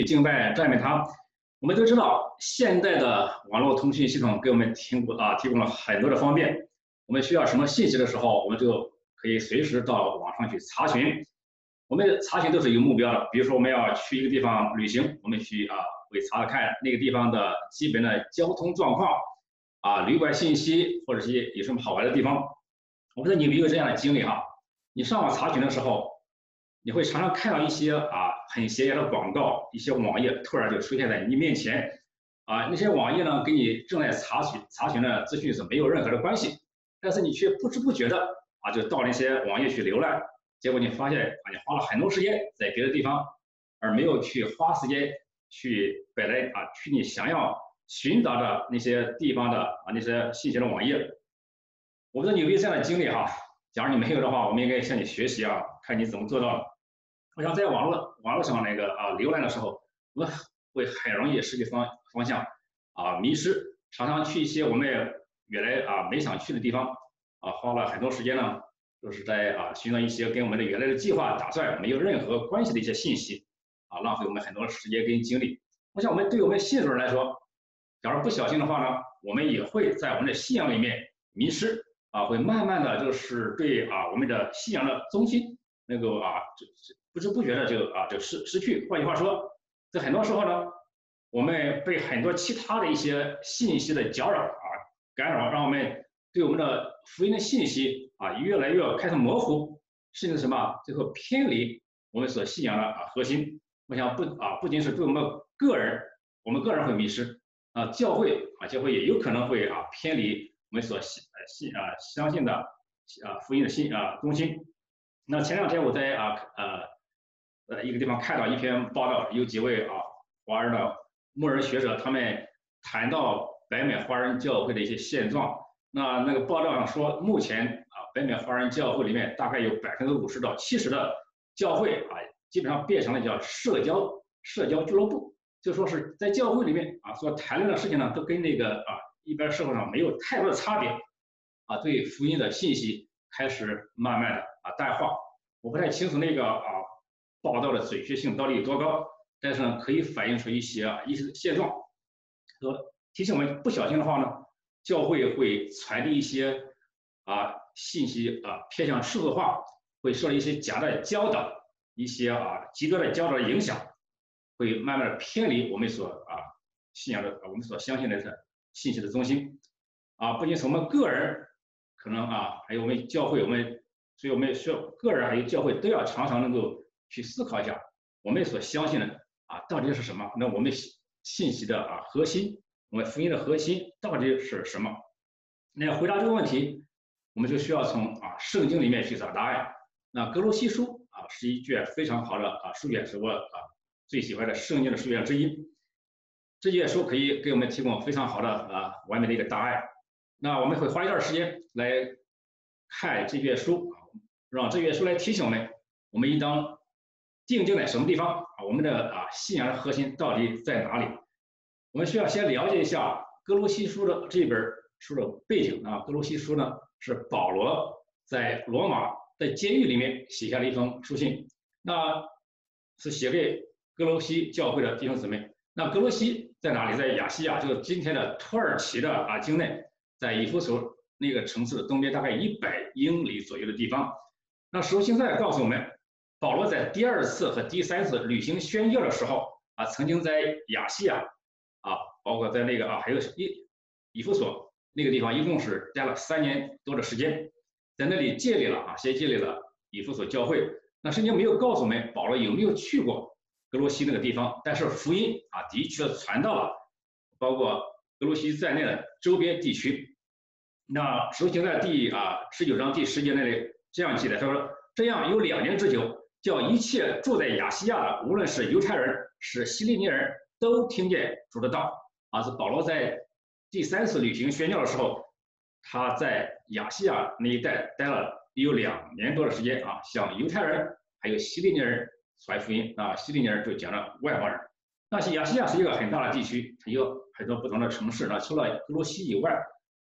敬拜赞美他。我们都知道，现代的网络通讯系统给我们提供了很多的方便。我们需要什么信息的时候，我们就可以随时到网上去查询。我们查询都是有目标的，比如说我们要去一个地方旅行，我们去会查看那个地方的基本的交通状况旅馆信息，或者是有什么好玩的地方。我不知道你有没有这样的经历哈？你上网查询的时候，你会常常看到一些很显眼的广告，一些网页突然就出现在你面前那些网页呢跟你正在查询的资讯是没有任何的关系，但是你却不知不觉的就到那些网页去浏览，结果你发现你花了很多时间在别的地方，而没有去花时间去本来去你想要寻找的那些地方的那些信息的网页。我不知道你有没有这样的经历哈？假如你没有的话，我们应该向你学习看你怎么做到的。我想在网络上那个浏览的时候，我们会很容易失去方向迷失，常常去一些我们原来没想去的地方花了很多时间呢，都是在寻找一些跟我们的原来的计划打算没有任何关系的一些信息浪费我们很多时间跟精力。我想对我们信主人来说，假如不小心的话呢，我们也会在我们的信仰里面迷失会慢慢的就是对我们的信仰的中心那个不知不觉的就失去。换句话说，在很多时候呢，我们被很多其他的一些信息的搅扰干扰，让我们对我们的福音的信息越来越开始模糊，甚至最后偏离我们所信仰的核心。我想不仅是对我们个人会迷失教会也有可能会偏离我们所相信的福音的中心。那前两天我在一个地方看到一篇报道，有几位华人的牧人学者，他们谈到北美华人教会的一些现状。那个报道上说，目前北美华人教会里面大概有50%到70%的教会基本上变成了叫社交俱乐部，就说是在教会里面所谈论的事情呢，都跟那个一般社会上没有太多的差别对福音的信息开始慢慢的淡化。我不太清楚那个报道的准确性到底有多高，但是呢，可以反映出一些现状，和提醒我们不小心的话呢，教会会传递一些信息偏向世俗化，会受到一些假的教导，一些极端的教导的影响，会慢慢的偏离我们所信仰的我们所相信的信息的中心不仅是我们个人，可能还有我们教会，所以我们需要个人还有教会都要常常能够去思考一下，我们所相信的到底是什么？那我们信息的核心，我们福音的核心到底是什么？那要回答这个问题，我们就需要从圣经里面去找答案。那哥罗西书是一卷非常好的书卷，是我最喜欢的圣经的书卷之一。这卷书可以给我们提供非常好的完美的一个答案。那我们会花一段时间来看这卷书，让这卷书来提醒我们应当定睛在什么地方我们的信仰的核心到底在哪里？我们需要先了解一下哥罗西书的这本书的背景哥罗西书呢是保罗在罗马的监狱里面写下的一封书信，那是写给哥罗西教会的弟兄姊妹。那哥罗西在哪里？在亚细亚，就是今天的土耳其的境内，在以弗所那个城市的东边大概100英里左右的地方。那使徒行传告诉我们，保罗在第2次和第3次旅行宣教的时候曾经在亚细亚包括在那个还有以弗所那个地方，一共是待了3年多的时间，在那里先建立了以弗所教会。那圣经没有告诉我们保罗有没有去过哥罗西那个地方，但是福音的确传到了包括哥罗西在内的周边地区。那使徒行传第19章第10节那里这样记载，他说：“这样有2年之久，叫一切住在亚细亚的，无论是犹太人是希利尼人，都听见主的道。”是保罗在第3次旅行宣教的时候，他在亚细亚那一带待了有2年多的时间向犹太人还有希利尼人传福音希利尼人就讲了外邦人。那亚细亚是一个很大的地区，有很多不同的城市除了哥罗西以外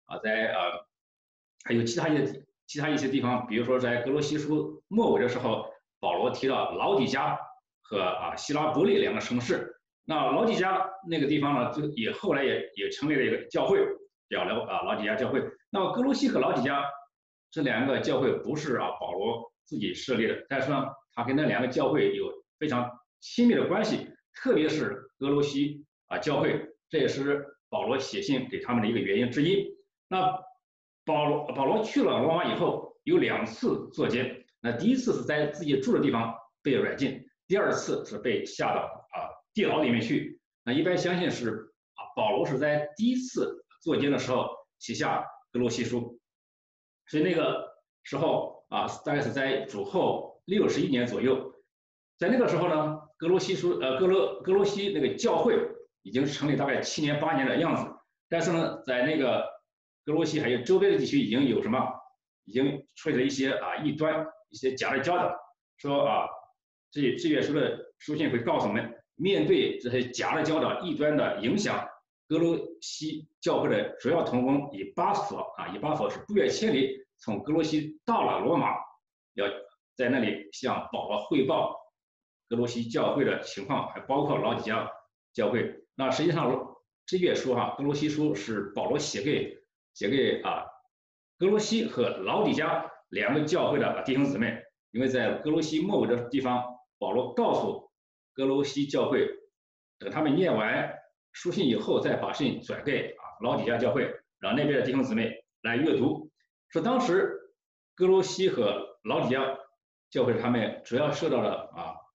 还有其他一些地方，比如说在哥罗西书末尾的时候，保罗提到老底嘉和希拉伯利2个城市， 那老底嘉那个地方呢，后来也成立了一个教会，叫老底嘉教会。那么哥罗西和老底嘉这2个教会不是保罗自己设立的，但是呢，他跟那2个教会有非常亲密的关系，特别是哥罗西教会，这也是保罗写信给他们的一个原因之一。那保罗去了罗马以后，有2次坐监。那第一次是在自己住的地方被软禁，第2次是被下到地牢里面去。那一般相信是保罗是在第1次坐监的时候写下哥罗西书，所以那个时候大概是在主后61年左右。在那个时候呢，哥罗西那个教会已经成立大概7年8年的样子，但是呢，在那个哥罗西还有周边的地区已经有已经出现了一些异端、一些假的教导，说这页书的书信会告诉我们，面对这些假的教导、异端的影响，哥罗西教会的主要同工以巴佛是不远千里从哥罗西到了罗马，要在那里向保罗汇报哥罗西教会的情况，还包括老底嘉教会。那实际上这页书哥罗西书是保罗写给哥罗西和老底嘉2个教会的弟兄姊妹，因为在哥罗西末尾的地方，保罗告诉哥罗西教会，等他们念完书信以后，再把信转给老底嘉教会，让那边的弟兄姊妹来阅读。说当时哥罗西和老底嘉教会他们主要受到了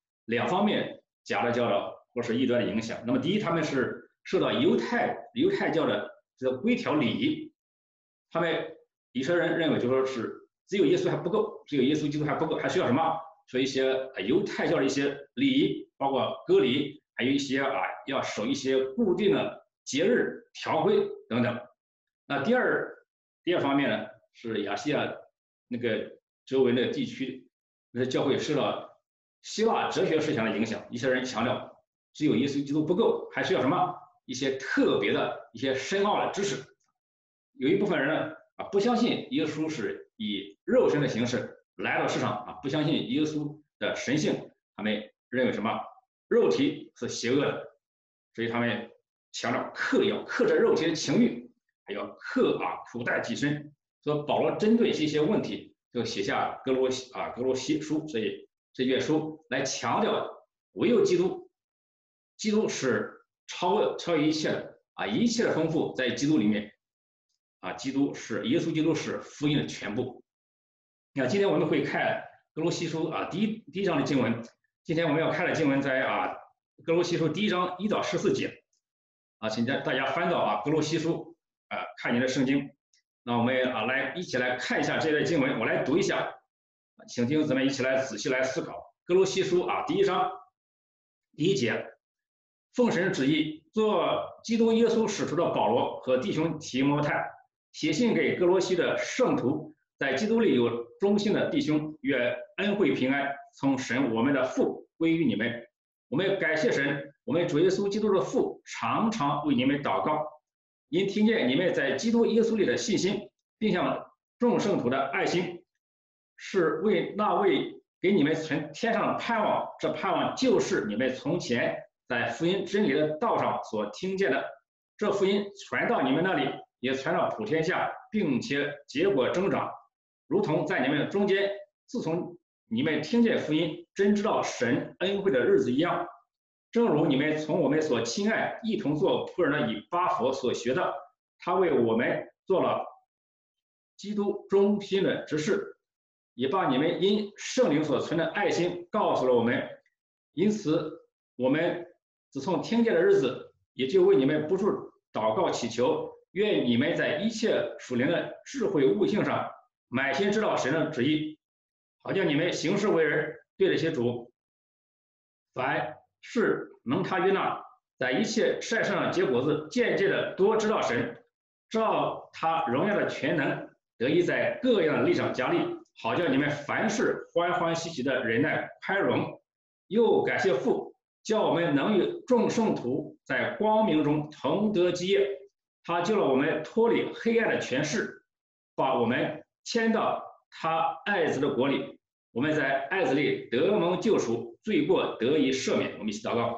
2方面假的教导或是异端的影响。那么第一，他们是受到犹太教的这个规条礼仪，他们以色列人认为就说是只有耶稣还不够，只有耶稣基督还不够，还需要什么？说一些犹太教的一些礼仪，包括割礼，还有一些要守一些固定的节日条规等等。那第二方面呢，是亚细亚那个周围的地区那些教会受到希腊哲学思想的影响，一些人强调只有耶稣基督不够，还需要什么？一些特别的一些深奥的知识。有一部分人呢不相信耶稣是以肉身的形式来到世上不相信耶稣的神性，他们认为什么？肉体是邪恶的，所以他们强调要克制肉体的情欲，还要苦待己身。所以保罗针对这些问题，就写下哥罗西书，所以这卷书来强调唯有基督是超越一切的一切的丰富在基督里面耶稣基督是福音的全部。那今天我们会看哥罗西书第一章的经文。今天我们要看的经文在哥罗西书第1章1到14节请大家翻到哥罗西书看你的圣经。那我们一起来看一下这段经文，我来读一下，请弟兄姊妹一起来仔细来思考。哥罗西书第1章第1节，奉神旨意，做基督耶稣使徒的保罗和弟兄提摩太，写信给哥罗西的圣徒，在基督里有忠心的弟兄，愿恩惠平安从神我们的父归于你们。我们感谢神，我们主耶稣基督的父常常为你们祷告，因听见你们在基督耶稣里的信心，并向众圣徒的爱心，是为那位给你们存天上的盼望，这盼望就是你们从前在福音真理的道上所听见的。这福音传到你们那里，也传到普天下，并且结果增长，如同在你们中间，自从你们听见福音，真知道神恩惠的日子一样。正如你们从我们所亲爱一同做仆人的以巴佛所学的，他为我们做了基督忠心的执事，也把你们因圣灵所存的爱心告诉了我们。因此我们自从听见的日子，也就为你们不住祷告祈求，愿你们在一切属灵的智慧悟性上满心知道神的旨意，好叫你们行事为人对得起主，凡事能他悦纳，在一切善上结果子，渐渐的多知道神，照他荣耀的全能，得以在各样的力上加力，好叫你们凡事欢欢喜喜的忍耐宽容。又感谢父，叫我们能与众圣徒在光明中同得基业。他救了我们脱离黑暗的权势，把我们迁到他爱子的国里。我们在爱子里得蒙救赎，罪过得以赦免。我们一起祷告。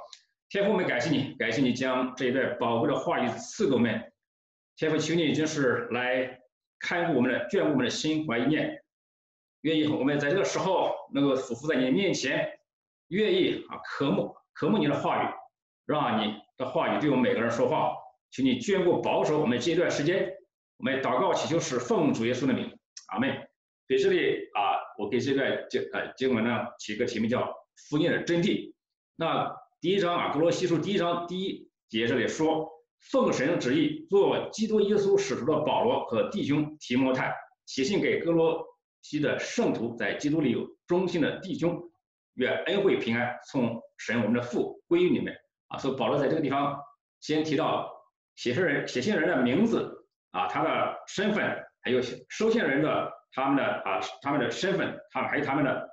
天父，我们感谢你，感谢你将这一段宝贵的话语赐给我们。天父，求你真是来看顾我们的、眷顾我们的心怀意念，愿意我们在这个时候能够俯伏在你面前，愿意渴慕你的话语，让你的话语对我们每个人说话。求你眷顾保守我们这一段时间，我们祷告祈求是奉主耶稣的名，阿门。在这里我给这段经文呢起个题目叫福音的真谛。那第一章哥罗西书第一章第1节这里说，奉神旨意做基督耶稣使徒的保罗和弟兄提摩太，写信给哥罗西的圣徒，在基督里有忠心的弟兄，愿恩惠平安从神我们的父归于你们。所以保罗在这个地方先提到写信人的名字他的身份，还有收信人的他们的身份，还有他们的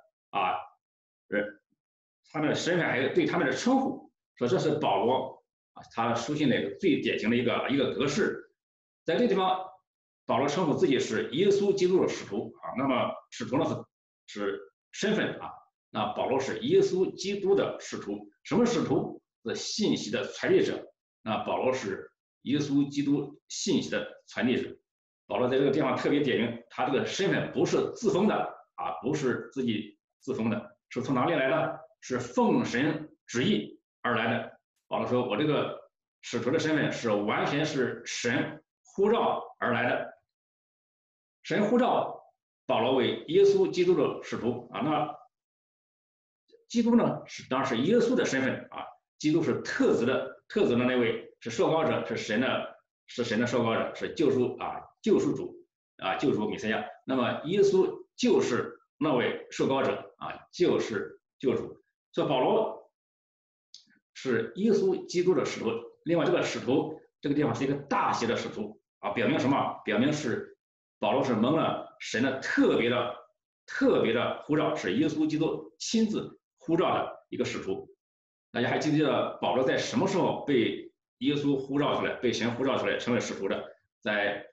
他们的身份，还有对他们的称呼，说这是保罗他书信里最典型的一个格式。在这个地方，保罗称呼自己是耶稣基督的使徒那么使徒呢是身份那保罗是耶稣基督的使徒。什么使徒？是信息的传递者。那保罗是耶稣基督信息的传递者。保罗在这个地方特别点明，他这个身份不是自封的不是自己自封的，是从哪里来的？是奉神旨意而来的。保罗说，我这个使徒的身份是完全是神呼召而来的。神呼召保罗为耶稣基督的使徒那基督呢当然是耶稣的身份基督是特责的那位，是受膏者，是神的受膏者，是救赎主救赎弥赛亚。那么耶稣就是那位受膏者就是救主。所以保罗是耶稣基督的使徒。另外这个使徒这个地方是一个大写的使徒表明什么？表明是保罗是蒙了神的特别的呼召，是耶稣基督亲自呼召的一个使徒。大家还记不记得保罗在什么时候被耶稣呼召出来，被神呼召出来成为使徒的？在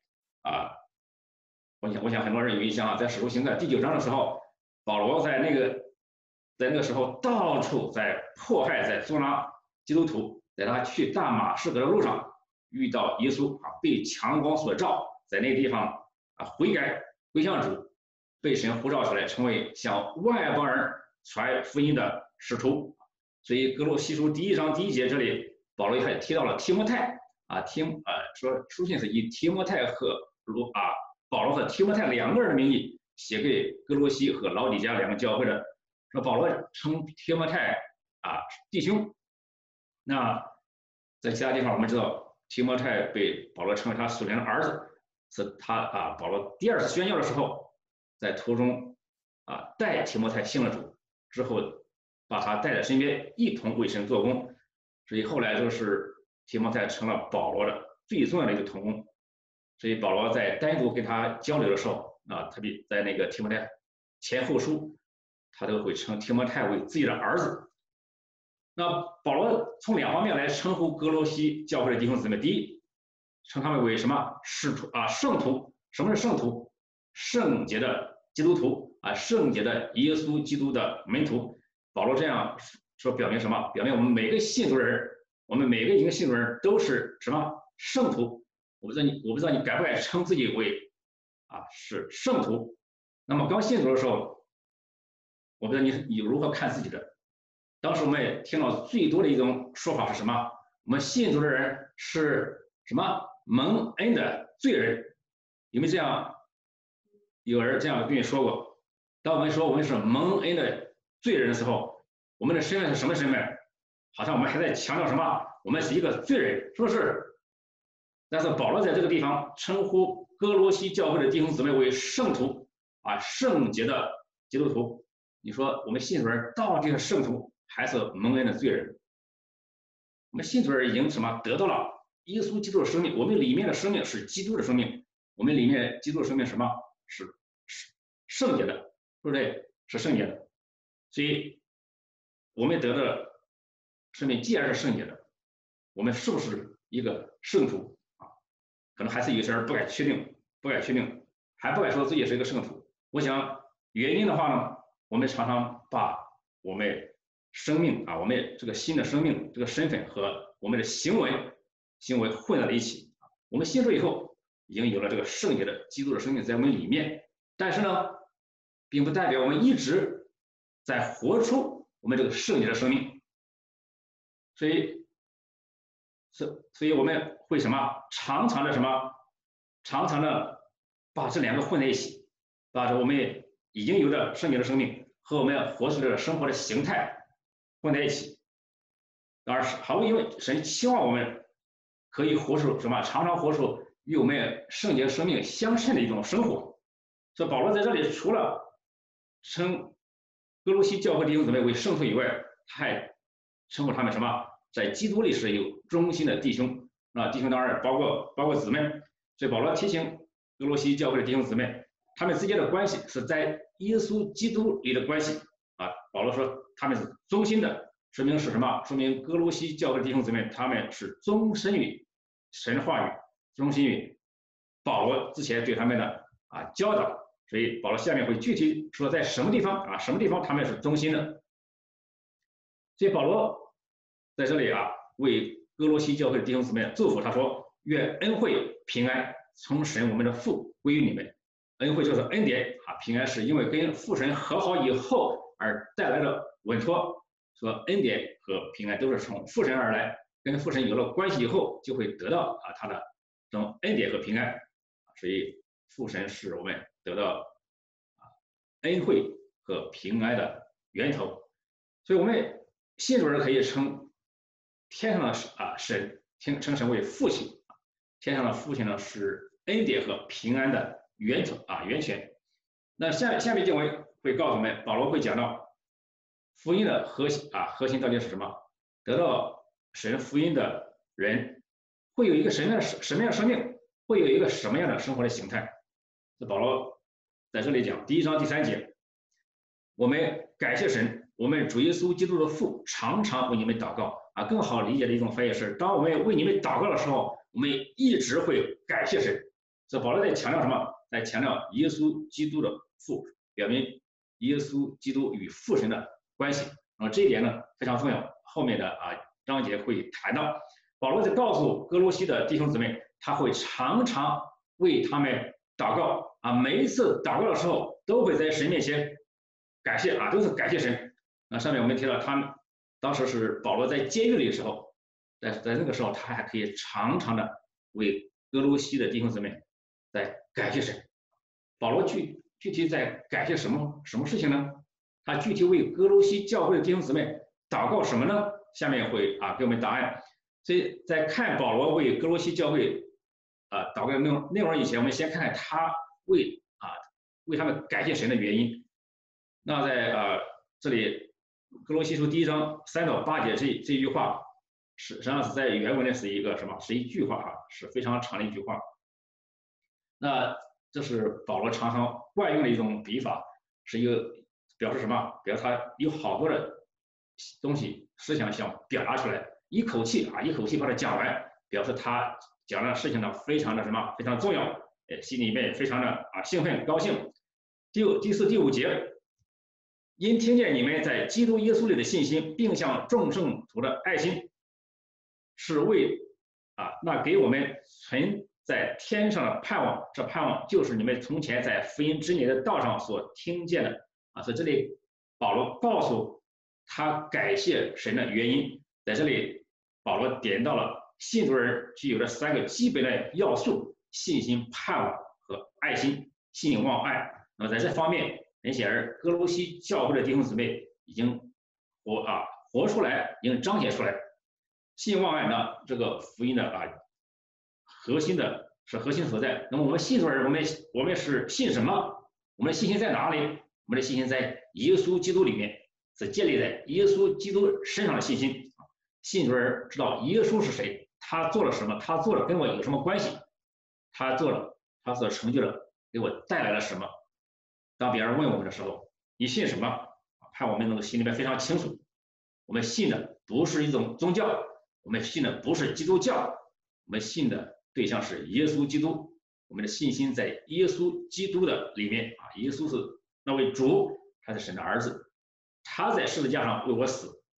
我想很多人有印象在使徒行传第9章的时候，保罗在那个时候到处在迫害，在捉拿基督徒。在他去大马士革的路上遇到耶稣被强光所照，在那个地方悔改归向主，被神呼召出来，成为向外邦人传福音的使徒。所以哥罗西书第1章第1节这里，保罗还提到了提摩太说书信是以提摩太和保罗和提摩太2个人的名义写给哥罗西和老底嘉2个教会的。说保罗称提摩太弟兄。那在其他地方我们知道提摩太被保罗称为他属灵的儿子，是他保罗第2次宣教的时候，在途中带提摩太信了主之后，把他带在身边一同为神做工。所以后来就是提摩太成了保罗的最重要的一个同工。所以保罗在单独跟他交流的时候特别在那个提摩太前后书，他都会称提摩太为自己的儿子。那保罗从2方面来称呼哥罗西教会的弟兄姊妹。第一，称他们为什么？使徒圣徒。什么是圣徒？圣洁的基督徒圣洁的耶稣基督的门徒。保罗这样说表明什么？表明我们每个信徒人，我们每个一个信徒人都是什么？圣徒。我不知道你敢不敢称自己为是圣徒。那么刚信主的时候，我不知道你如何看自己的。当时我们也听到最多的一种说法是什么？我们信主的人是什么？蒙恩的罪人。有没有有人这样跟你说过？当我们说我们是蒙恩的罪人的时候，我们的身份是什么身份？好像我们还在强调什么？我们是一个罪人，是不是？但是保罗在这个地方称呼哥罗西教会的弟兄姊妹为圣徒圣洁的基督徒。你说我们信主人到底是圣徒还是蒙恩的罪人？我们信主人已经什么？得到了耶稣基督的生命。我们里面的生命是基督的生命。我们里面基督的生命什么？是圣洁的，对不对？是圣洁的。所以我们得到的生命既然是圣洁的，我们是不是一个圣徒可能还是有些人不敢确定，还不敢说自己是一个圣徒。我想原因的话呢，我们常常把我们生命啊，我们这个新的生命这个身份和我们的行为混在了一起。我们信主以后，已经有了这个圣洁的基督的生命在我们里面，但是呢，并不代表我们一直在活出我们这个圣洁的生命。所以我们会什么常常的把这两个混在一起，把我们已经有的圣洁的生命和我们活出的生活的形态混在一起。当然是毫无因为神期望我们可以活出常常活出与我们圣洁生命相称的一种生活。所以保罗在这里除了称哥罗西教会弟兄姊妹为圣徒以外，他还称呼他们在基督里是有忠心的弟兄啊，弟兄当然包括姊妹。所以保罗提醒哥罗西教会的弟兄姊妹，他们之间的关系是在耶稣基督里的关系啊。保罗说他们是忠心的，说明是什么？说明哥罗西教会的弟兄姊妹他们是忠心于神话语，忠心于保罗之前对他们的教导。所以保罗下面会具体说在什么地方他们是忠心的。所以保罗在这里为哥罗西教会的弟兄姊妹祝福，他说：愿恩惠平安从神我们的父归于你们。恩惠就是恩典平安是因为跟父神和好以后而带来的稳妥。说恩典和平安都是从父神而来，跟父神有了关系以后，就会得到他的这种恩典和平安。所以父神是我们得到恩惠和平安的源头。所以我们信主人可以称天上的神，称神为父亲。天上的父亲呢是恩典和平安的源头源泉。那下面经文会告诉我们，保罗会讲到福音的核心到底是什么？得到神福音的人会有一个什么样的生命，会有一个什么样的生活的形态？这保罗在这里讲第1章第3节，我们感谢神，我们主耶稣基督的父常常为你们祷告更好理解的一种翻译是，当我们为你们祷告的时候，我们一直会感谢神。这保罗在强调什么？在强调耶稣基督的父，表明耶稣基督与父神的关系。这一点呢非常重要，后面的章节会谈到。保罗在告诉哥罗西的弟兄姊妹，他会常常为他们祷告每一次祷告的时候都会在神面前感谢都是感谢神。上面我们提到他们当时是保罗在监狱里的时候，在那个时候他还可以常常的为哥罗西的弟兄姊妹在感谢神。保罗具体在感谢什么事情呢？他具体为哥罗西教会的弟兄姊妹祷告什么呢？下面会给我们答案。所以在看保罗为哥罗西教会祷告的内容以前，我们先看看他为他们感谢神的原因。那在这里哥罗西书第1章3到8节这一句话，实际上是在原文里是一个是一句话是非常长的一句话。那这是保罗常常惯用的一种笔法，是一个表示什么？表示他有好多的东西思想想表达出来，一口气把它讲完，表示他讲的事情呢非常的非常重要，心里面非常的兴奋高兴。第4、第5节，因听见你们在基督耶稣里的信心，并向众圣徒的爱心，是为那给我们存在天上的盼望。这盼望就是你们从前在福音真理的道上所听见的所以这里保罗告诉他感谢神的原因。在这里保罗点到了信徒人具有的3个基本的要素：信心、盼望和爱心，信望爱。那么在这方面，很显然哥罗西教会的弟兄姊妹已经活出来，已经彰显出来。信望爱呢，这个福音的核心所在。那么我们信徒人，我们是信什么？我们的信心在哪里？我们的信心在耶稣基督里面，是建立在耶稣基督身上的信心。信徒人知道耶稣是谁，他做了什么，他做了跟我有什么关系，他做了，他所成就了给我带来了什么。当别人问我们的时候，你信什么？看我们能够心里面非常清楚，我们信的不是一种宗教，我们信的不是基督教，我们信的对象是耶稣基督。我们的信心在耶稣基督的里面耶稣是那位主，他是神的儿子，他在十字架上为我死，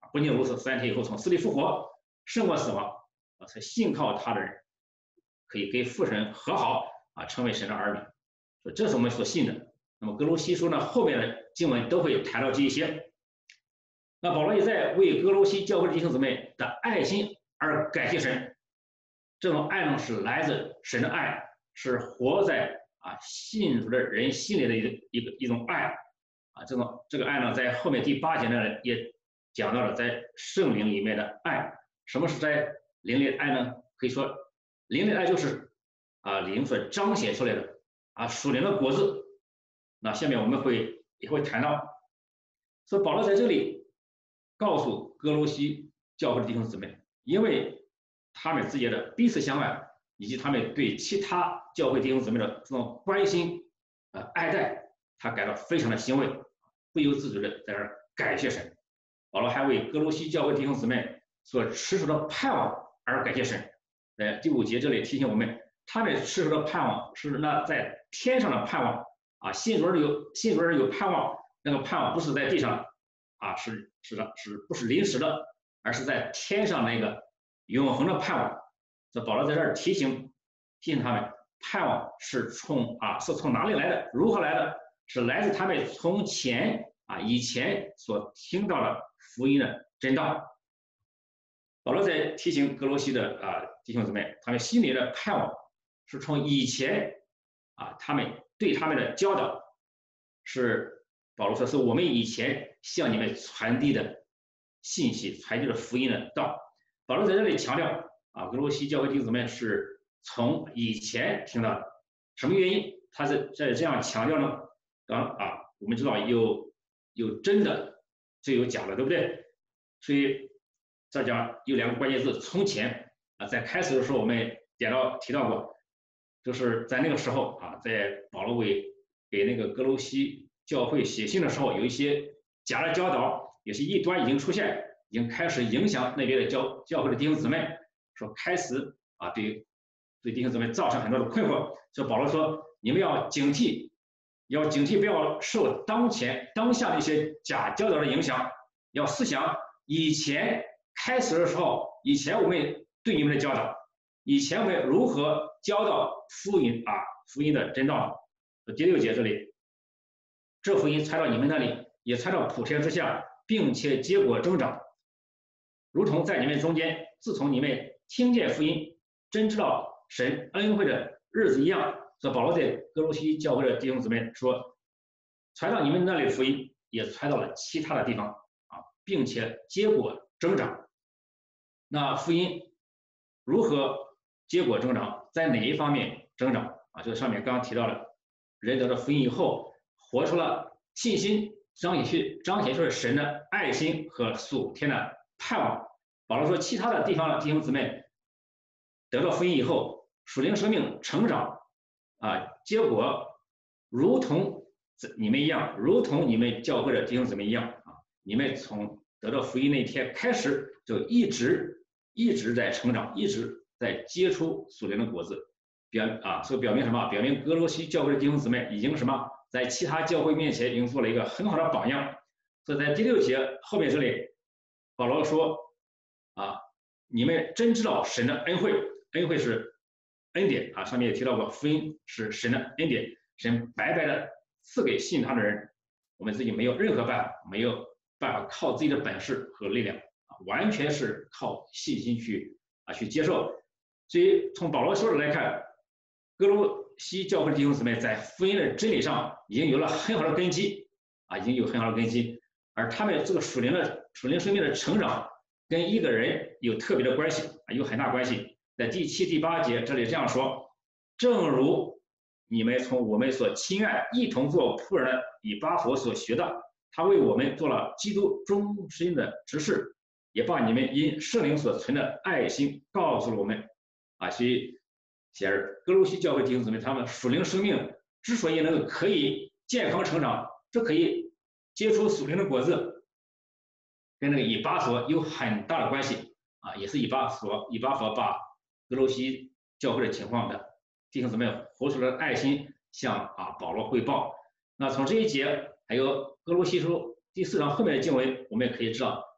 不仅如此，3天以后从死里复活，胜过死亡，才信靠他的人可以跟父神和好成为神的儿女。所以这是我们所信的。那么哥罗西书呢，后面的经文都会谈到这一些。那保罗也在为哥罗西教会的弟兄姊妹的爱心而感谢神。这种爱呢，是来自神的爱，是活在信主的人心里的一种爱这个爱呢，在后面第8节呢也讲到了在圣灵里面的爱。什么是在灵里的爱呢？可以说灵里的爱就是灵所彰显出来的属灵的果子。那下面我们也会谈到，所以保罗在这里告诉哥罗西教会的弟兄姊妹，因为他们之间的彼此相爱，以及他们对其他教会弟兄姊妹的这种关心爱戴，他感到非常的欣慰，不由自主的在这儿感谢神。保罗还为哥罗西教会弟兄姊妹所持守的盼望而感谢神。在第5节这里提醒我们，他们持守的盼望是那在天上的盼望信主人有盼望，那个盼望不是在地上是不是临时的，而是在天上那个永恒的盼望。这保罗在这儿提醒他们，盼望是从哪里来的，如何来的，是来自他们从以前所听到的福音的真道。保罗在提醒哥罗西的弟兄姊妹，他们心里的盼望是从以前他们对他们的教导，是保罗说是我们以前向你们传递的信息，传递的福音的道。保罗在这里强调哥罗西教会弟兄姊妹是从以前听到的。什么原因他是在这样强调呢？我们知道有真的就有假的，对不对？所以这讲有2个关键字，从前在开始的时候我们提到过，就是在那个时候在保罗给那个哥罗西教会写信的时候，有一些假的教导，有些异端已经出现，已经开始影响那边的教会的弟兄姊妹，说开始对弟兄姊妹造成很多的困惑。所以保罗说，你们要警惕，不要受当下的一些假教导的影响，要思想以前开始的时候，以前我们对你们的教导，以前我们如何教导福音的真道。第6节这里，这福音传到你们那里，也传到普天之下，并且结果增长，如同在你们中间，自从你们听见福音，真知道神恩惠的日子一样。所以保罗在哥罗西教会的弟兄姊妹说，传到你们那里的福音也传到了其他的地方并且结果增长。那福音如何结果增长，在哪一方面增长就是上面刚刚提到的，人得了福音以后，活出了信心，彰显出了神的爱心和属天的盼望。保罗说，其他的地方的弟兄姊妹得到福音以后，属灵生命成长结果如同你们一样，如同你们教会的弟兄姊妹一样你们从得到福音那天开始，就一直在成长，一直在结出属灵的果子。所以表明什么？表明哥罗西教会的弟兄姊妹已经什么，在其他教会面前已经做了一个很好的榜样。所以在第6节后面这里，保罗说你们真知道神的恩惠，恩惠是恩典上面也提到过，福音是神的恩典，神白白的赐给信他的人，我们自己没有任何没有办法靠自己的本事和力量完全是靠信心去接受。所以从保罗说的来看，哥罗西教会的弟兄姊妹在福音的真理上已经有了很好的根基而他们这个属灵生命的成长跟一个人有特别的关系有很大关系。在第7、第8节这里这样说，正如你们从我们所亲爱一同做仆人的以巴弗所学的，他为我们做了基督忠心的执事，也把你们因圣灵所存的爱心告诉了我们所以显然哥罗西教会弟兄姊妹他们属灵生命之所以能够可以健康成长，这可以结出属灵的果子，跟那个以巴弗有很大的关系也是以巴弗把哥罗西教会的情况的弟兄姊妹活出了爱心向保罗汇报。那从这一节还有哥罗西书第4章后面的经文，我们也可以知道，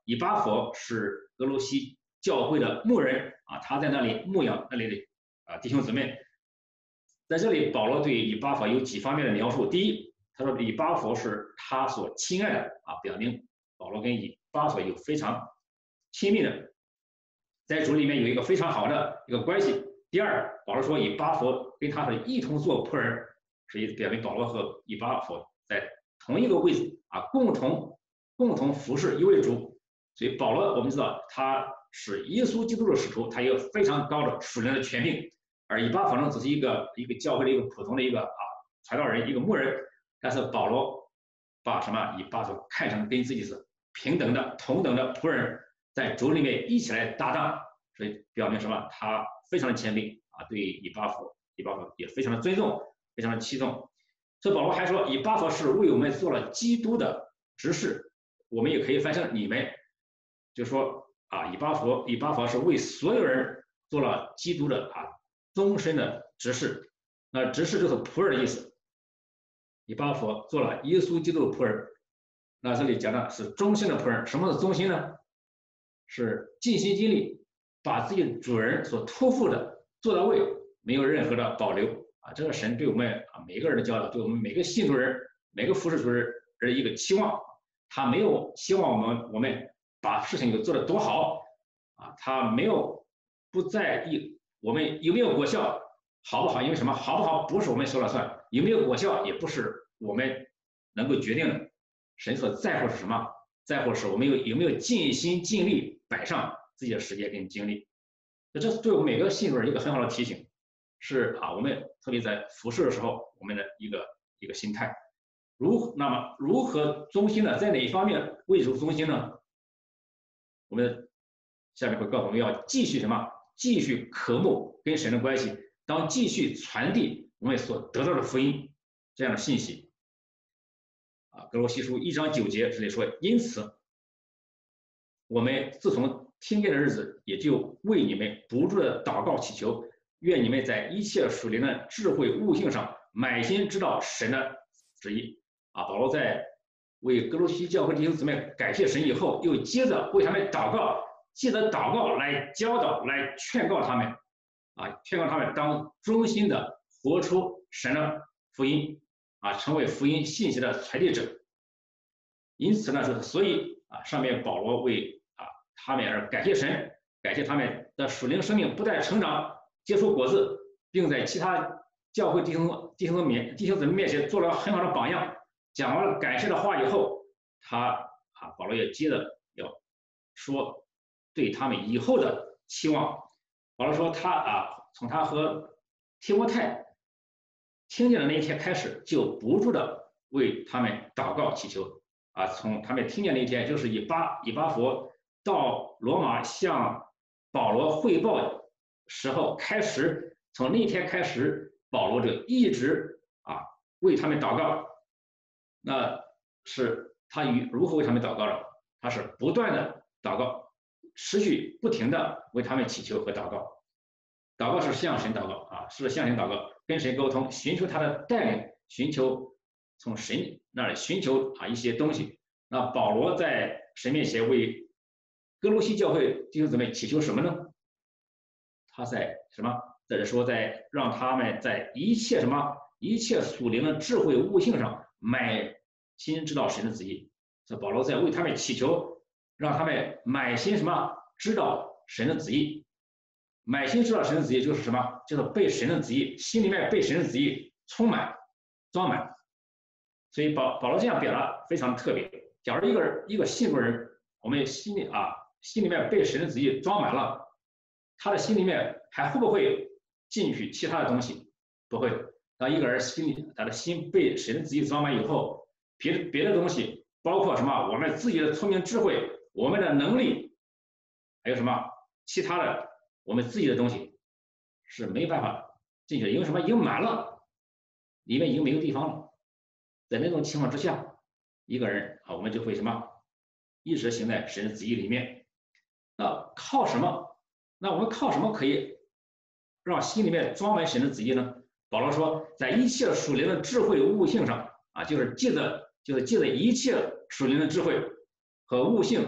以巴弗是俄罗斯教会的牧人啊，他在那里牧养那里的弟兄姊妹。在这里，保罗对以巴弗有几方面的描述。第一，他说以巴弗是他所亲爱的啊，表明保罗跟以巴弗有非常亲密的，在主里面有一个非常好的一个关系。第二，保罗说以巴弗跟他是一同做仆人，是表明保罗和以巴弗在同一个位置啊，共同服侍一位主。所以保罗我们知道他是耶稣基督的使徒，他有非常高的属灵的权柄。而以巴弗呢，只是一个教会的一个普通的一个传道人，一个牧人。但是保罗把以巴弗看成跟自己是平等的、同等的仆人，在主里面一起来搭档，所以表明他非常的谦卑啊，对以巴弗也非常的尊重，非常的器重。所以保罗还说，以巴弗是为我们做了基督的执事，我们也可以翻成你们，就说以巴弗是为所有人做了基督的终身的执事。那执事就是仆人的意思。以巴弗做了耶稣基督的仆人。那这里讲的是忠心的仆人。什么是忠心呢？是尽心尽力把自己主人所托付的做到位，没有任何的保留啊。这个神对我们每一个人的教导，对我们每个信主人、每个服侍主人的一个期望。他没有希望我们把事情做得多好啊，他没有不在意我们有没有果效，好不好？因为什么？好不好不是我们说了算，有没有果效也不是我们能够决定的。神所在乎是什么？在乎是我们有没有尽心尽力摆上自己的时间跟精力。这是对我们每个信主人一个很好的提醒，是我们特别在服侍的时候，我们的一个心态。那么如何忠心呢？在哪一方面为主忠心呢？我们下面会告诉我们要继续继续渴慕跟神的关系，当继续传递我们所得到的福音这样的信息。哥罗西书1章9节这里说，因此我们自从听见的日子，也就为你们不住的祷告祈求，愿你们在一切属灵的智慧悟性上满心知道神的旨意。保罗在为哥罗西教会弟兄姊妹感谢神以后，又接着为他们祷告，借着祷告来教导、来劝告他们，劝告他们当忠心的活出神的福音，成为福音信息的传递者。因此呢，所以上面保罗为他们而感谢神，感谢他们的属灵生命不但成长、结出果子，并在其他教会弟兄姊妹面前做了很好的榜样。讲完了感谢的话以后，保罗也接着要说对他们以后的期望。保罗说从他和提摩太听见的那一天开始，就不住的为他们祷告祈求。从他们听见那一天，就是以巴弗到罗马向保罗汇报时候开始，从那天开始，保罗就一直为他们祷告。那是他如何为他们祷告的？他是不断的祷告，持续不停的为他们祈求和祷告。祷告是向神祷告是向神祷告，跟神沟通，寻求他的带领，从神那里寻求一些东西。那保罗在神面前为哥罗西教会弟兄姊妹祈求什么呢？他在在这说，在让他们在一切属灵的智慧悟性上满心知道神的旨意。这保罗在为他们祈求，让他们满心知道神的旨意。满心知道神的旨意就是什么？就是被神的旨意，心里面被神的旨意充满、装满。所以保罗这样表达非常特别。假如一个信主人，我们心里面被神的旨意装满了，他的心里面还会不会进去其他的东西？不会。当一个人他的心被神的旨意装满以后，别的东西，包括我们自己的聪明智慧，我们的能力，还有其他的我们自己的东西是没办法进去的，因为已经满了，里面已经没有地方了。在那种情况之下，一个人我们就会一直行在神的旨意里面。那靠什么？那我们靠什么可以让心里面装满神的旨意呢？保罗说，在一切属灵的智慧悟性上就是借着一切属灵的智慧和悟性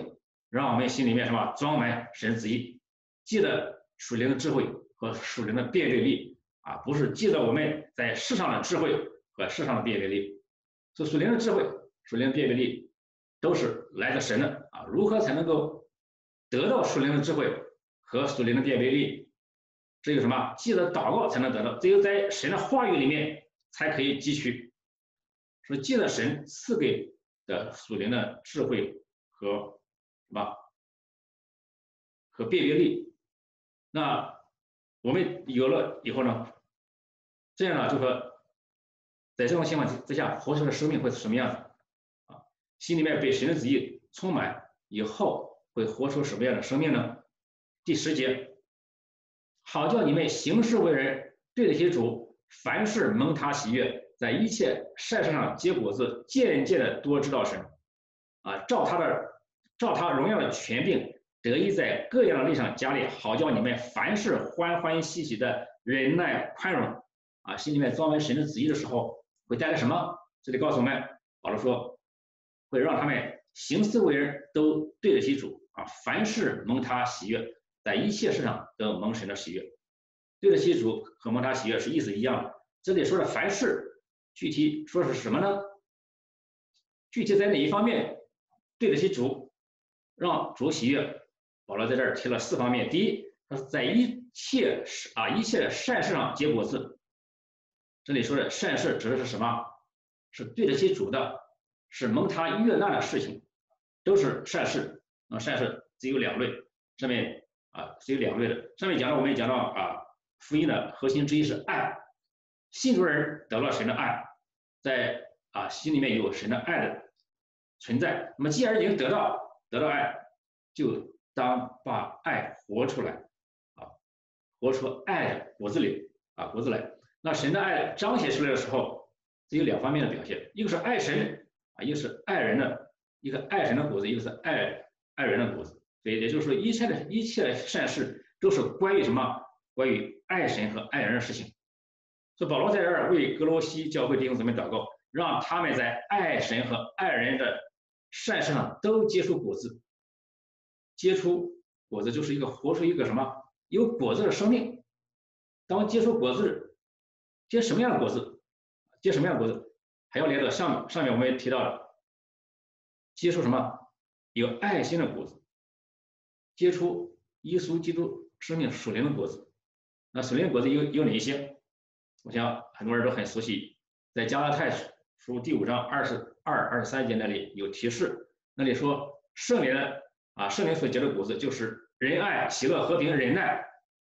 让我们心里面什么装满神旨意，记得属灵的智慧和属灵的辨别力啊，不是记得我们在世上的智慧和世上的辨别力。所以属灵的智慧、属灵的辨别力都是来自神的啊。如何才能够得到属灵的智慧和属灵的辨别力？只有什么？记得祷告才能得到，只有在神的话语里面才可以汲取。所以记得神赐给的属灵的智慧和什么和辨别力。那我们有了以后呢，这样呢，就说在这种情况之下，活出的生命会是什么样子啊？心里面被神的旨意充满以后，会活出什么样的生命呢？第10节，好叫你们行事为人，对得起主，凡事蒙他喜悦，在一切善事上结果子，渐渐的多知道神啊，照他荣耀的权柄，得以在各样的力上加力，好叫你们凡事欢欢喜喜的忍耐宽容啊，心里面装满神的旨意的时候，会带来什么？这里告诉我们，保罗说，会让他们行事为人都对得起主啊，凡事蒙他喜悦，在一切事上都蒙神的喜悦。对得起主和蒙他喜悦是意思一样的。这里说的凡事，具体说是什么呢？具体在哪一方面对得起主，让主喜悦？保罗在这儿提了4方面。第一，在一切善事上结果子。这里说的善事指的是什么？是对得起主的，是蒙他悦纳的事情，都是善事。善事只有2类，上面只有2类的。上面我们讲到福音的核心之一是爱，信主人得了神的爱，在心里面有神的爱的存在。那么既然已经得到爱，就当把爱活出来活出爱的果子来。那神的爱彰显出来的时候，只有2方面的表现，一个是爱神一个是爱人的，一个爱神的果子，一个是爱人的果子。所以也就是说，一切善事都是关于什么？关于爱神和爱人的事情。所以保罗在这儿为哥罗西教会弟兄姊妹祷告，让他们在爱神和爱人的善事上都结出果子。结出果子就是活出一个什么？有果子的生命。当结出果子，结什么样的果子？结什么样的果子？还要连着上面我们也提到了，结出什么？有爱心的果子，结出耶稣基督生命属灵的果子。那属灵的果子有哪一些？我想很多人都很熟悉，在加拉太书第5章22、23节那里有提示，那里说圣灵所结的果子就是仁爱、喜乐、和平、忍耐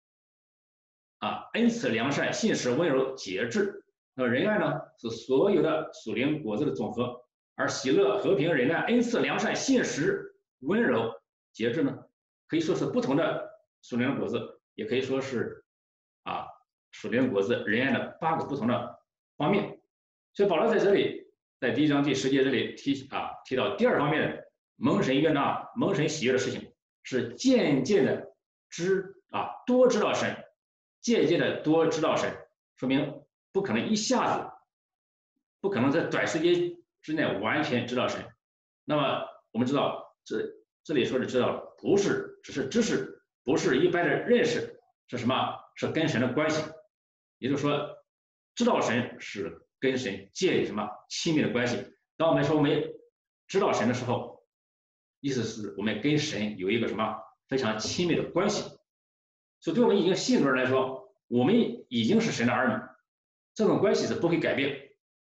恩慈、良善、信实、温柔、节制。那仁爱呢，是所有的属灵果子的总和，而喜乐、和平、忍耐、恩慈、良善、信实、温柔、节制呢，可以说是不同的属灵的果子，也可以说是属灵的果子仁爱的8个不同的方面。所以保罗在这里，在第1章第10节这里提到第2方面，蒙神悦纳、蒙神喜悦的事情，是渐渐的多知道神，渐渐的多知道神，说明不可能一下子，不可能在短时间之内完全知道神。那么我们知道，这里说的知道，不是只是知识，不是一般的认识，是什么？是跟神的关系。也就是说，知道神是跟神建立什么亲密的关系。当我们说我们知道神的时候，意思是我们跟神有一个什么非常亲密的关系。所以对我们已经信主人来说，我们已经是神的儿女，这种关系是不会改变，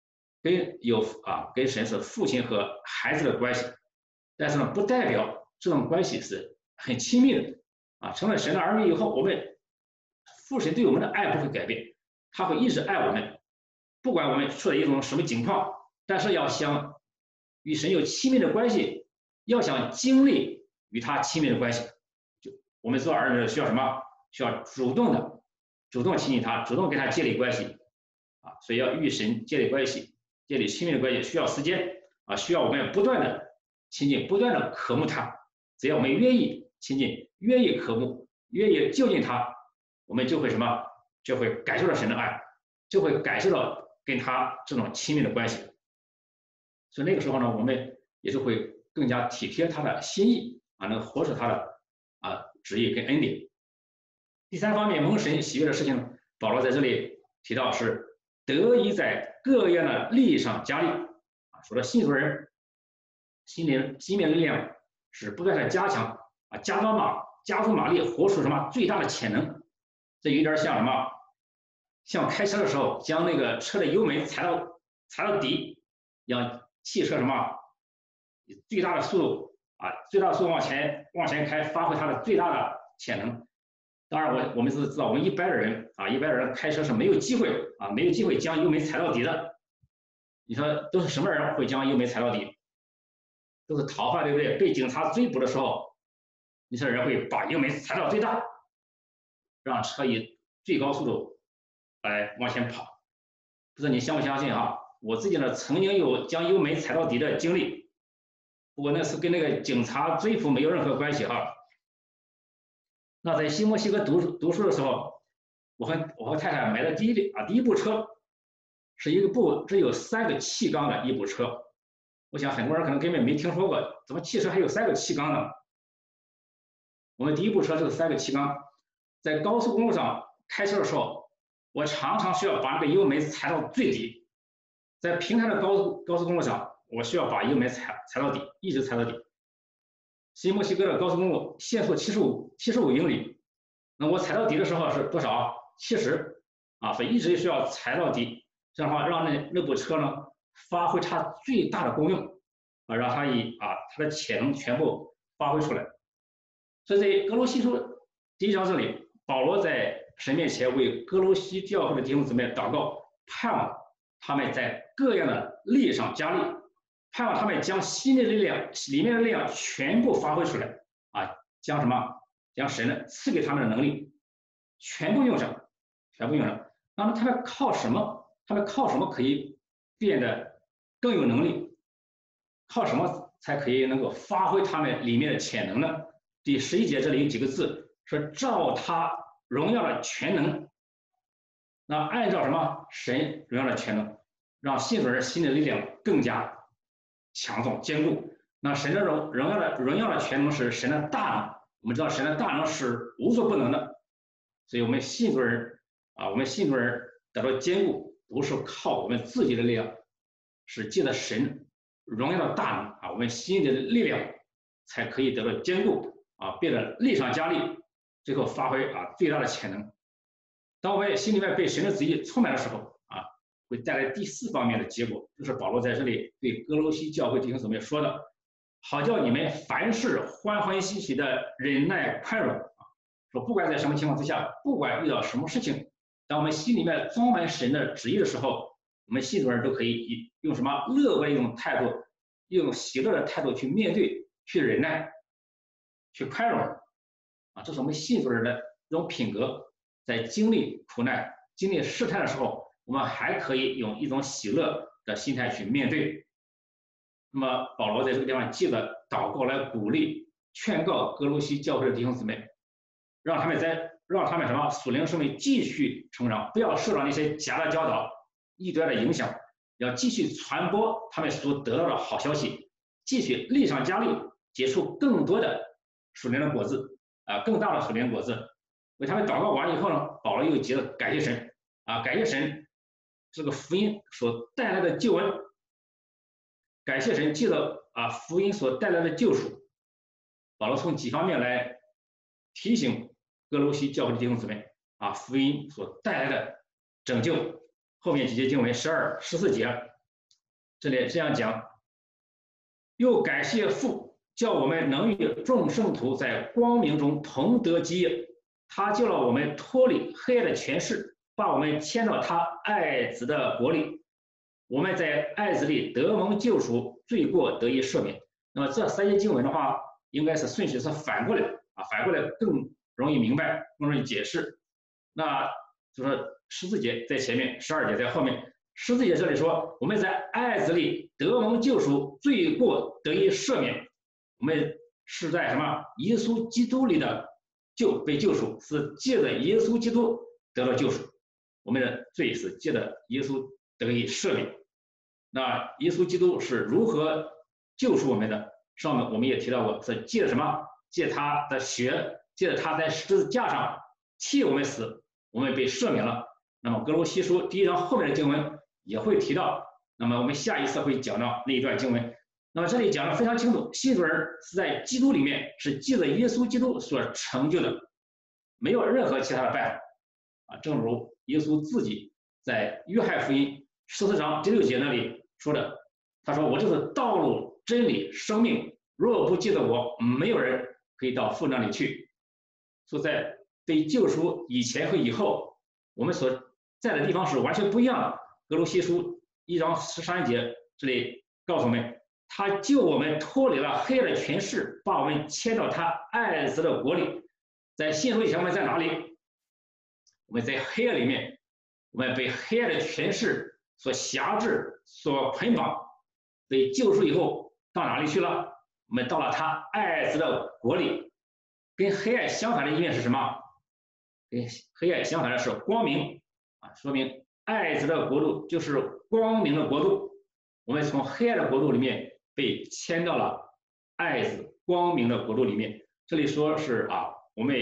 跟神是父亲和孩子的关系。但是呢，不代表这种关系是很亲密的成了神的儿女以后，我们父神对我们的爱不会改变，他会一直爱我们，不管我们处在一种什么情况。但是要想与神有亲密的关系，要想经历与他亲密的关系，我们做儿女需要什么？需要主动亲近他，主动跟他建立关系所以要与神建立关系，建立亲密的关系需要时间需要我们不断的亲近，不断的渴慕他。只要我们愿意亲近，愿意渴慕，愿意就近他，我们就会什么？就会感受到神的爱，就会感受到跟他这种亲密的关系。所以那个时候呢，我们也就会更加体贴他的心意能活出他的旨意跟恩典。第三方面，蒙神喜悦的事情，保罗在这里提到是得以在各样的利益上加力说的信主人心里力量是不断的加强加足马力，活出什么最大的潜能。这有点像什么？像开车的时候将那个车的油门踩到底，让汽车什么以最大的速度往前开，发挥它的最大的潜能。当然我们是知道，我们一般人开车是没有机会将油门踩到底的。你说都是什么人会将油门踩到底？都是逃犯，对不对？被警察追捕的时候，你说人会把油门踩到最大，让车以最高速度来往前跑。不知道你相不相信我自己呢曾经有将油门踩到底的经历，不过那是跟那个警察追捕没有任何关系那在新墨西哥读书的时候，我和太太买的第一部车是一部只有3个气缸的一部车。我想很多人可能根本没听说过，怎么汽车还有3个气缸呢？我们第一部车就是3个气缸，在高速公路上开车的时候，我常常需要把那个油门踩到最底。在平坦的高速公路上，我需要把油门踩到底，一直踩到底。新墨西哥的高速公路限速75英里，那我踩到底的时候是多少？70所以一直需要踩到底，这样的话让那部车呢发挥它最大的功用让它它的潜能全部发挥出来。所以在哥罗西书1章这里，保罗在神面前为哥罗西教会的弟兄姊妹祷告，盼望他们在各样的利益上加力，盼望他们将心里面的力量全部发挥出来将神呢赐给他们的能力全部用上。那么他们靠什么可以变得更有能力？靠什么才可以能够发挥他们里面的潜能呢？第11节这里有几个字说照他荣耀的全能。那按照什么？神荣耀的全能，让信主人心的力量更加强壮坚固。那神的荣耀的全能是神的大能，我们知道神的大能是无所不能的，所以我们信主人得到坚固，不是靠我们自己的力量，是借着神荣耀的大能我们心里的力量才可以得到坚固变得力上加力，最后发挥最大的潜能。当我们心里面被神的旨意充满的时候会带来第4方面的结果，就是保罗在这里对哥罗西教会弟兄姊妹说的，好叫你们凡事欢欢喜喜的忍耐宽容说不管在什么情况之下，不管遇到什么事情，当我们心里面装满神的旨意的时候，我们信徒人都可以用什么乐观的一种态度，用喜乐的态度去面对，去忍耐，去宽容这是我们信徒人的这种品格。在经历苦难、经历试探的时候，我们还可以用一种喜乐的心态去面对。那么保罗在这个地方借着祷告来鼓励、劝告哥罗西教会的弟兄姊妹，让他们什么属灵生命继续成长，不要受到那些假的教导、异端的影响，要继续传播他们所得到的好消息，继续力上加力，结出更多的属灵的果子更大的属灵果子。为他们祷告完以后呢，保罗又接着感谢神感谢神这个福音所带来的救恩，感谢神借着福音所带来的救赎。保罗从几方面来提醒哥罗西教会的弟兄姊妹福音所带来的拯救。后面几节经文12、14节这里这样讲，又感谢父，叫我们能与众圣徒在光明中同得基业。他救了我们脱离黑暗的权势，把我们迁到他爱子的国里。我们在爱子里得蒙救赎，罪过得以赦免。那么这3节经文的话，应该是顺序是反过来反过来更容易明白，更容易解释。那就是14节在前面，12节在后面。14节这里说，我们在爱子里得蒙救赎，罪过得以赦免。我们是在什么？耶稣基督里的被救赎，是借着耶稣基督得到救赎，我们的罪是借着耶稣得以赦免。那耶稣基督是如何救赎我们的？上面我们也提到过，是借着什么？ 借他的血，借着他在十字架上替我们死，我们被赦免了。那么哥罗西书1章后面的经文也会提到，那么我们下一次会讲到那一段经文。那么这里讲的非常清楚，信主人是在基督里面，是借着耶稣基督所成就的，没有任何其他的办法啊。正如耶稣自己在约翰福音14章第6节那里说的，他说：“我就是道路、真理、生命，若不借着我，没有人可以到父那里去。”所以在被救赎以前和以后，我们所在的地方是完全不一样的。哥罗西书1章13节这里告诉我们，他救我们脱离了黑暗的权势，把我们迁到他爱子的国里。在信主以前，我们在哪里？我们在黑暗里面，我们被黑暗的权势所辖制、所捆绑。被救赎以后，到哪里去了？我们到了他爱子的国里。跟黑暗相反的一面是什么？跟黑暗相反的是光明啊，说明爱子的国度就是光明的国度。我们从黑暗的国度里面被迁到了爱子光明的国度里面。这里说是啊，我们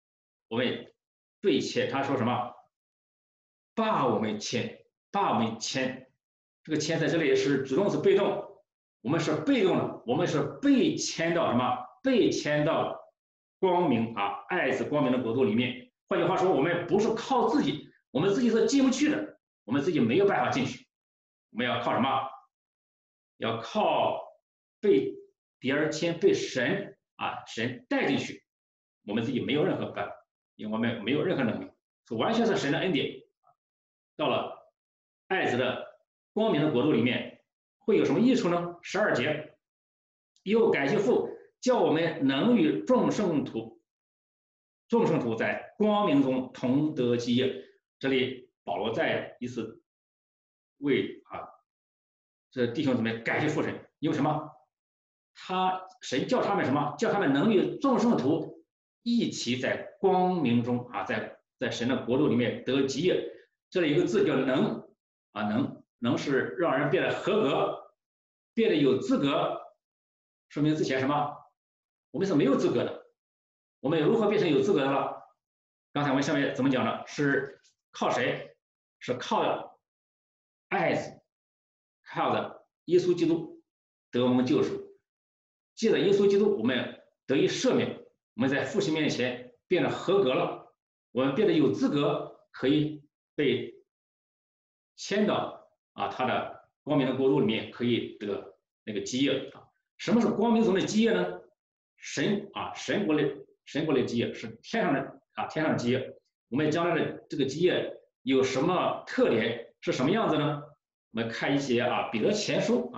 被迁，他说什么？把我们迁。这个迁在这里是主动词被动，我们是被动的，我们是被迁到什么？被迁到光明啊，爱子光明的国度里面。换句话说，我们不是靠自己，我们自己是进不去的，我们自己没有办法进去。我们要靠什么？要靠被别人迁，被神带进去。我们自己没有任何办法，因为我们没有任何能力，是完全是神的恩典。到了爱子的光明的国度里面，会有什么益处呢？12节，又感谢父，叫我们能与众圣徒在光明中同得基业。这里保罗再一次为这弟兄姊妹感谢父神，因为什么？神叫他们什么？叫他们能与众圣徒一起在光明中在神的国度里面得基业。这里有个字叫能能是让人变得合格，变得有资格，说明之前什么？我们是没有资格的。我们如何变成有资格的了？刚才我们下面怎么讲的？是靠谁？是靠爱子，靠着耶稣基督得我们救赎。借着耶稣基督，我们得以赦免，我们在父亲面前变得合格了，我们变得有资格，可以被迁到他的光明的国度里面，可以得那个基业。什么是光明中的基业呢？神国的基业是天上的基业。我们将来的这个基业有什么特点？是什么样子呢？我们看一些彼得前书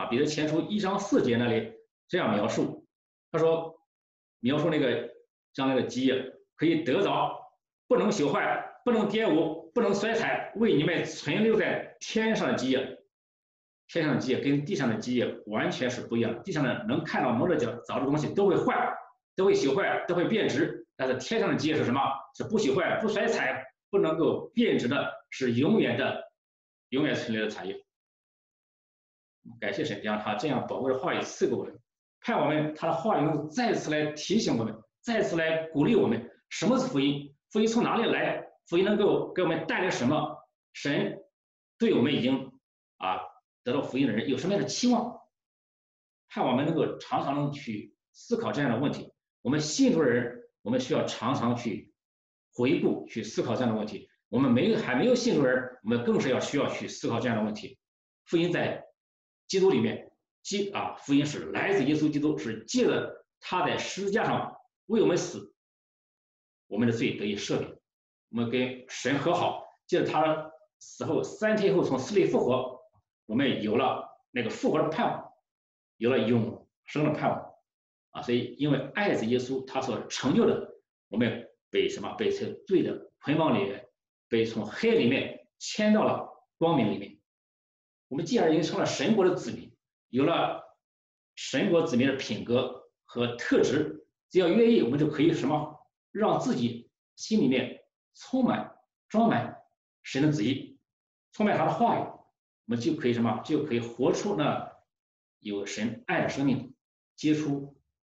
1章4节那里这样描述，他说描述那个将来的基业可以得着，不能朽坏，不能玷污，不能衰残，为你们存留在天上的基业。天上的基业跟地上的基业完全是不一样的。地上的能看到摸着找的东西都会坏，都会朽坏，都会变质，但是天上的基业是什么？是不朽坏、不衰残、不能够变质的，是永远存留的产业。感谢神将他这样宝贵的话语赐给我们，盼我们他的话语能再次来提醒我们，再次来鼓励我们。什么是福音？福音从哪里来？福音能够给我们带来什么？神对我们已经得到福音的人有什么样的期望？盼我们能够常常去思考这样的问题。我们信主的人，我们需要常常去回顾、去思考这样的问题。我们还没有信主的人，我们更是需要去思考这样的问题。福音在基督里面，福音是来自耶稣基督，是借着他在十字架上为我们死，我们的罪得以赦免，我们跟神和好，借着他死后3天后从死里复活，我们有了那个复活的盼望，有了永生的盼望所以因为爱子耶稣他所成就的，我们被从罪的捆绑里面，被从黑里面迁到了光明里面。我们既然已经成了神国的子民，有了神国子民的品格和特质，只要愿意，我们就可以让自己心里面装满神的旨意，充满他的话语，我们就可以活出那有神爱的生命，结出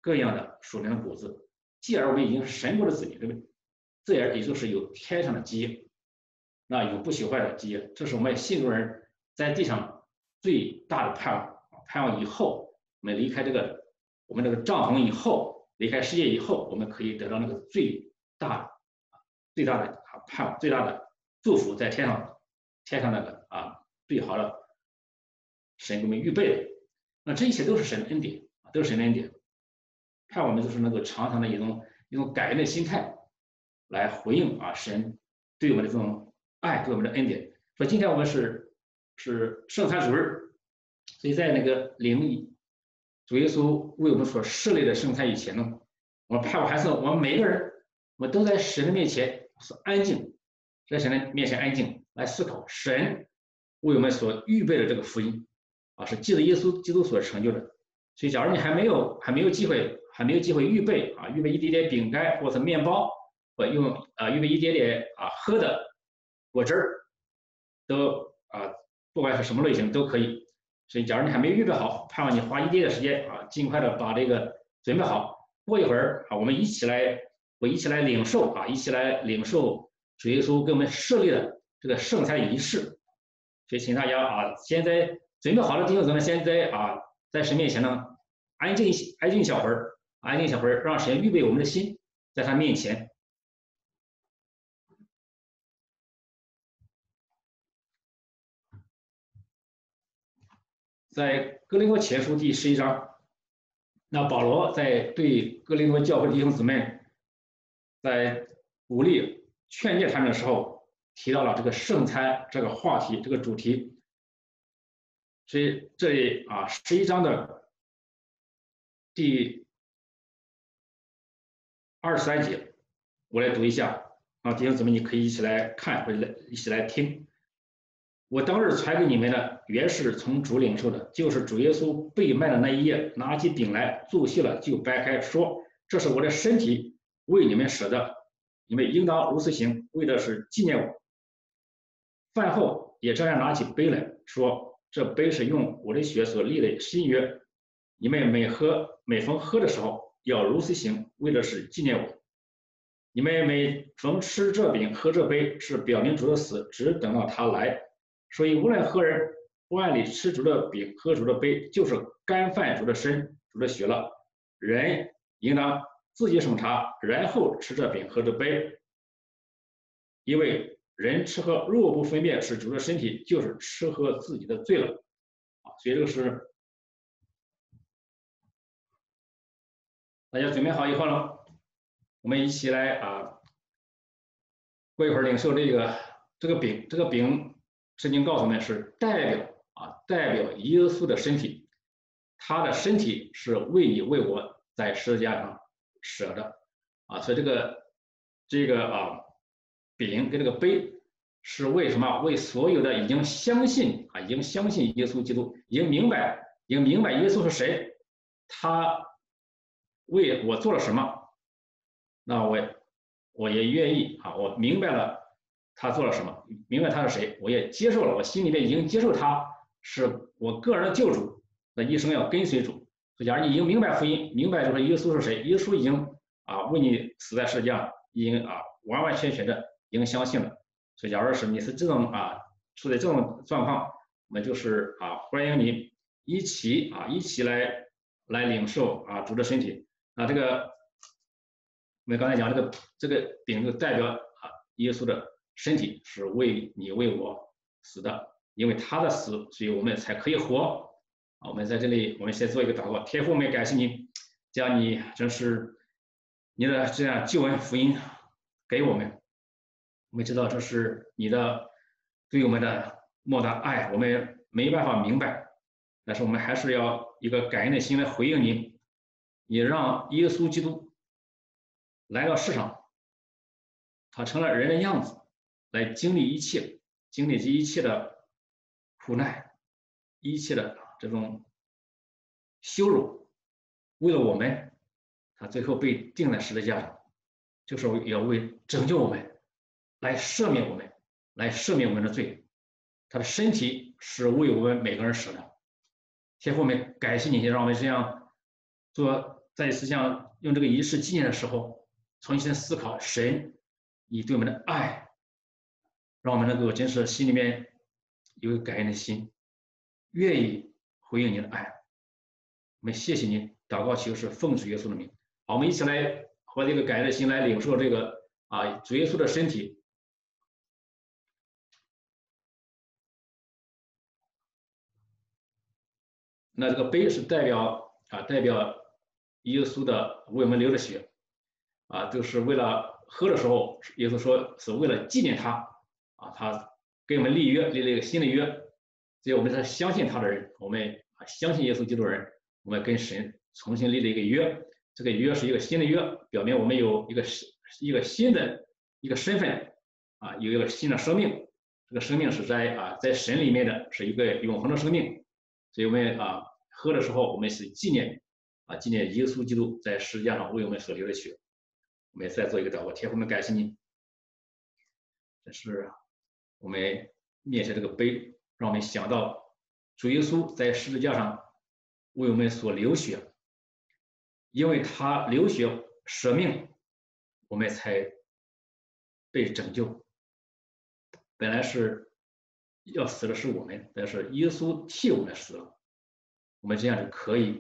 各样的属灵的果子，继而我们已经是神国的子民，对不对？这也就是有天上的基业，那有不朽坏的基业，这是我们信主人在地上最大的盼望。盼望以后我们离开我们这个帐篷以后，离开世界以后，我们可以得到那个最大的盼望，最大的祝福，在天上那个最好的神给我们预备的。那这一切都是神的恩典，都是神的恩典。盼望我们就是能够常常的一种感恩的心态来回应神对我们的这种爱，对我们的恩典。说今天我们是圣餐主日，所以在那个领主耶稣为我们所设立的圣餐以前呢，我们盼望还是我们每个人，我们都在神的面前是安静，在神的面前安静来思考神为我们所预备的这个福音是借着耶稣基督所成就的。所以，假如你还没有机会预备一点点饼干或者面包，或预备一点点喝的果汁儿，都不管是什么类型都可以。所以，假如你还没有预备好，盼望你花一点点时间尽快的把这个准备好。过一会儿我们一起来领受主耶稣给我们设立的这个圣餐仪式。所以，请大家现在准备好了弟兄姊妹，现在在神面前呢，安静一小会儿，让神预备我们的心，在他面前。在哥林多前书第11章，那保罗在对哥林多教会弟兄姊妹在鼓励劝诫他们的时候，提到了这个圣餐这个话题，这个主题。所以这里11章的第23节，我来读一下弟兄姊妹你可以一起来看或者一起来听。我当日传给你们的原是从主领受的，就是主耶稣被卖的那一夜，拿起饼来，祝谢了，就掰开，说：“这是我的身体，为你们舍的，你们应当如此行，为的是纪念我。”饭后也照样拿起杯来说：“这杯是用我的血所立的新约，你们每逢喝的时候，要如此行，为的是纪念我。你们每逢吃这饼喝这杯，是表明主的死，只等到他来。所以无论何人不按理吃主的饼喝主的杯，就是干犯主的身主的血了。人应当自己审查，然后吃这饼喝这杯。因为人吃喝若不分辨是主的身体，就是吃喝自己的罪了。”所以这个是大家准备好以后呢，我们一起来过一会儿领受这个饼。这个饼圣经告诉我们是代表耶稣的身体，他的身体是为你为我在十字架上舍的所以这个饼跟这个杯是为什么？为所有的已经相信耶稣基督，已经明白耶稣是谁，他为我做了什么，那我也愿意我明白了他做了什么，明白他是谁，我也接受了，我心里面已经接受他是我个人的救主，那一生要跟随主。所以假如你已经明白福音，明白就是耶稣是谁，耶稣已经为你死在世界上，已经完完全全的已经相信了。所以假如是你是这种处在这种状况，我们就是欢迎你一起来领受主的身体。这个我们刚才讲这个饼就代表耶稣的身体是为你为我死的，因为他的死，所以我们才可以活。我们在这里，我们先做一个祷告。天父，我们感谢你，将你真是你的这样救恩福音给我们。我们知道这是你的对我们的莫大爱，我们没办法明白，但是我们还是要一个感恩的心来回应你。你让耶稣基督来到世上，他成了人的样子，来经历这一切的苦难，一切的这种羞辱，为了我们，他最后被钉在十字架上，就是要为拯救我们，来赦免我们的罪。他的身体是为我们每个人舍的。天父，我们感谢你，让我们这样做在思想用这个仪式纪念的时候，重新思考神你对我们的爱，让我们能够真是心里面有一个感恩的心，愿意回应您的爱。我们谢谢您，祷告祈求是奉主耶稣的名。好，我们一起来和这个感恩的心来领受这个主耶稣的身体。那这个杯是代表耶稣的为我们流的血，就是为了喝的时候，耶稣说是为了纪念他，他给我们立约，立了一个新的约。只有我们是相信他的人，我们相信耶稣基督的人，我们跟神重新立了一个约。这个约是一个新的约，表明我们有一个新的一个身份，有一个新的生命。这个生命是在神里面的，是一个永恒的生命。所以我们喝的时候，我们是纪念耶稣基督在十字架上为我们所流的血。我们再做一个祷告，天父，我们感谢您，这是我们面前这个杯，让我们想到主耶稣在十字架上为我们所流血，因为他流血舍命，我们才被拯救。本来是要死的是我们，但是耶稣替我们死了，我们这样就可以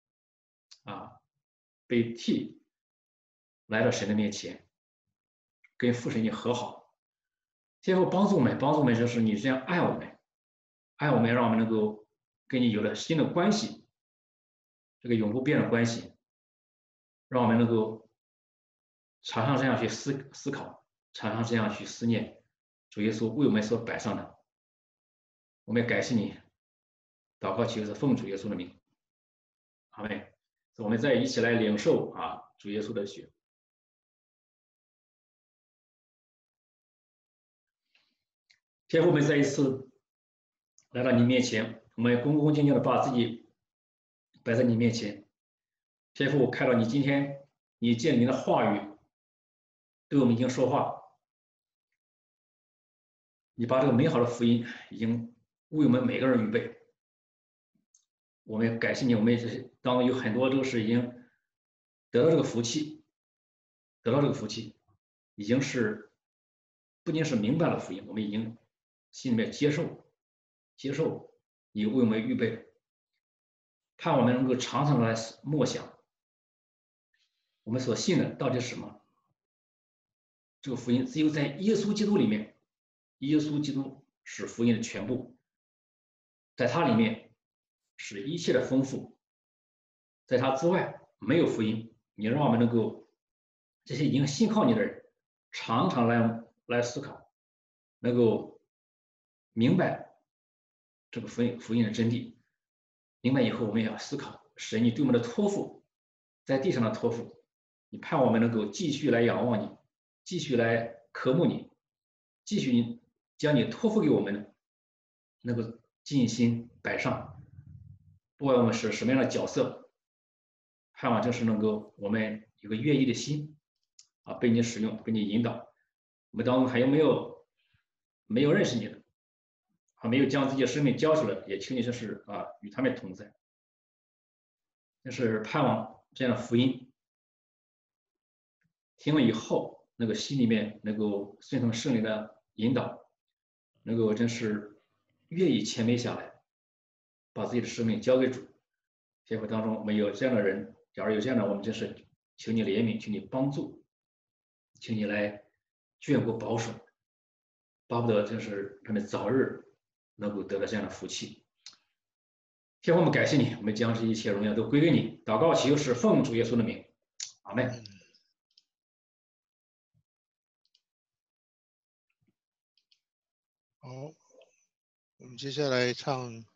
被替来到神的面前，跟父神你和好。天父帮助我们，就是你这样爱我们，让我们能够跟你有了新的关系，这个永不变的关系，让我们能够常常这样去思考，常常这样去思念主耶稣为我们所摆上的。我们也感谢你，祷告祈求是奉主耶稣的名，阿们。我们再一起来领受主耶稣的血。天父，我们再一次来到你面前，我们恭恭敬敬的把自己摆在你面前。天父，我看到你今天你借你的话语对我们已经说话，你把这个美好的福音已经为我们每个人预备。我们感谢你，我们当中有很多都是已经得到这个福气，已经是不仅是明白了福音，我们已经心里面接受你为我们预备，盼我们能够常常来默想，我们所信的到底是什么？这个福音只有在耶稣基督里面，耶稣基督是福音的全部，在他里面是一切的丰富，在他之外没有福音。你让我们能够这些已经信靠你的人，常常来思考，能够明白这个福音的真谛。明白以后，我们也要思考神你对我们的托付，在地上的托付，你盼我们能够继续来仰望你，继续来渴慕你，继续将你托付给我们的能够尽心摆上，不管我们是什么样的角色，盼望就是能够我们有个愿意的心被你使用，被你引导。我们当中还有没有认识你的，还没有将自己的生命交出来，也请你就是与他们同在。但是盼望这样的福音听了以后，那个心里面能够顺从圣灵的引导，能够真是愿意谦卑下来，把自己的生命交给主。结果当中我们有这样的人，假如有这样的，我们真是求你怜悯，求你帮助，请你来眷顾保守，巴不得就是他们早日能够得到这样的福气。天父，我们感谢你，我们将这一切荣耀都归给你。祷告祈求是奉主耶稣的名，阿门。 好，我们接下来唱